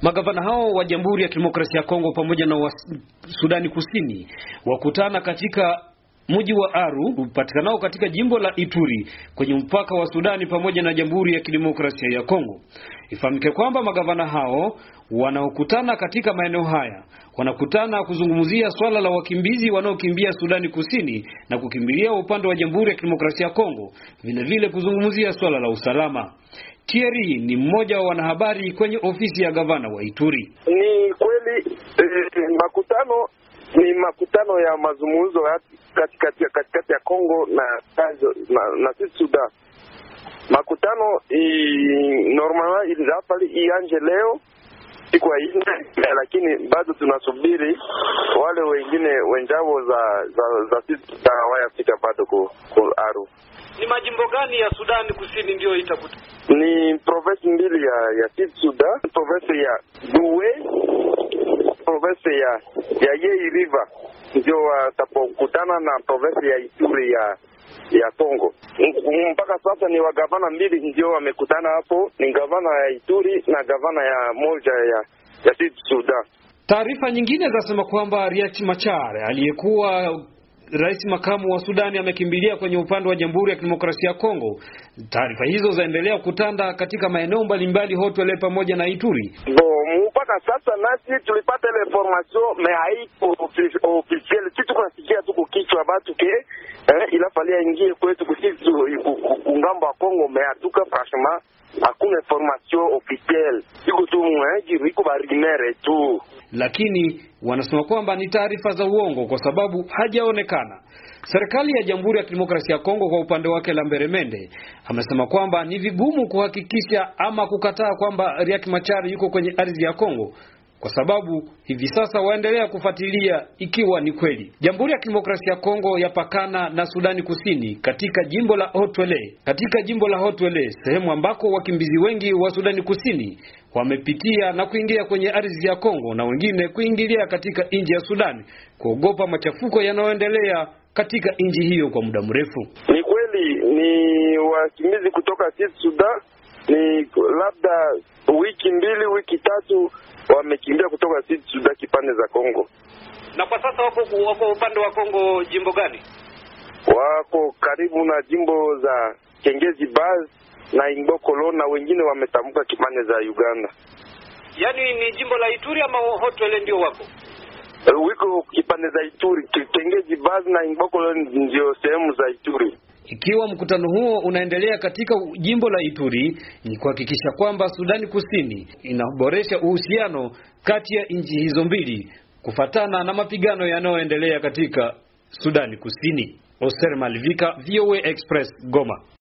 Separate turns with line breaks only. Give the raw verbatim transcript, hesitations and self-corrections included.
Magavana hao wa Jamhuri ya Kidemokrasia ya Kongo pamoja na wa Sudani Kusini wakutana katika mji wa Aru upatikanao katika jimbo la Ituri kwenye mpaka wa Sudani pamoja na Jamhuri ya Kidemokrasia ya Kongo. Ifahamike kwamba magavana hao wanaokutana katika maeneo haya wanakutana kuzungumzia swala la wakimbizi wanaokimbia Sudani Kusini na kukimbilia upande wa Jamhuri ya Kidemokrasia ya Kongo, vile vile kuzungumzia swala la usalama. Thierry ni mmoja wa wanahabari kwenye ofisi ya gavana wa Ituri.
Ni kweli eh, makutano ni makutano ya mazungumzo katikati katikati ya Kongo na na, na sisi Sudan. Makutano i normal ilizapali ianje leo siku ya nne, lakini bado tunasubiri wale wengine wenjao za za, za sisi Sudan wayafika bado ku, ku Aru.
Ni majimbo gani ya Sudan Kusini ndio itakuta?
Ni province mbili ya ya Sud Sudan, province ya Doué, province ya ya Yei River ndio watapokutana na province ya Ituri ya ya Kongo. Mpaka sasa ni wagavana mbili ndio wamekutana hapo, ni gavana ya Ituri na gavana ya moja ya ya Sud Sudan.
Taarifa nyingine zasema kwamba Riek Machar aliyekuwa rais makamu wa Sudani amekimbilia kwenye upande wa Jamhuri ya Kidemokrasia ya Kongo. Taarifa hizo zaendelea kutanda katika maeneo mbalimbali Hotwele pamoja na Ituri.
Bo mpaka sasa nasi tulipata ile information mais haiko officiel. Kitu tunasikia tu kukichwa batu ke eh, ila falia ingie kwetu kusitu kungambo wa Kongo mais atuka franchement hakuna information officiel. Iko tu mwenyeji iko barimere tu.
Lakini wanasema kwamba ni taarifa za uongo kwa sababu hajaonekana. Serikali ya Jamhuri ya Kidemokrasia ya Kongo kwa upande wake Lambert Mende amesema kwamba ni vigumu kuhakikisha ama kukataa kwamba Riek Machar yuko kwenye ardhi ya Kongo kwa sababu hivi sasa waendelea kufuatilia ikiwa ni kweli. Jamhuri ya Kidemokrasia ya Kongo yapakana na Sudani Kusini katika jimbo la Hotwele. Katika jimbo la Hotwele, sehemu ambako wakimbizi wengi wa Sudani Kusini wamepitia na kuingia kwenye ardhi ya Kongo na wengine kuingilia katika nchi ya Sudani kuogopa machafuko yanayoendelea katika nchi hiyo kwa muda mrefu.
Ni kweli ni wakimbizi kutoka Sud Sudan, ni labda wiki mbili wiki tatu wamekimbia kutoka Sud Sudan kipande za Kongo.
Na kwa sasa wako wako upande wa Kongo jimbo gani?
Wako karibu na jimbo za Kengezi Baz na Ingokolo na wengine wametamka kipande za Uganda.
Yaani ni jimbo la Ituri ama Hotwele ndio wako?
Wiko kipande za Ituri, Kengezi Baz na Ingokolo ndio sehemu za Ituri.
Ikiwa mkutano huo unaendelea katika jimbo la Ituri, ni kuhakikisha kwamba Sudani Kusini inaboresha uhusiano kati ya nchi hizo mbili kufatana na mapigano yanayoendelea katika Sudani Kusini. Oser Malvika, V O A Express, Goma.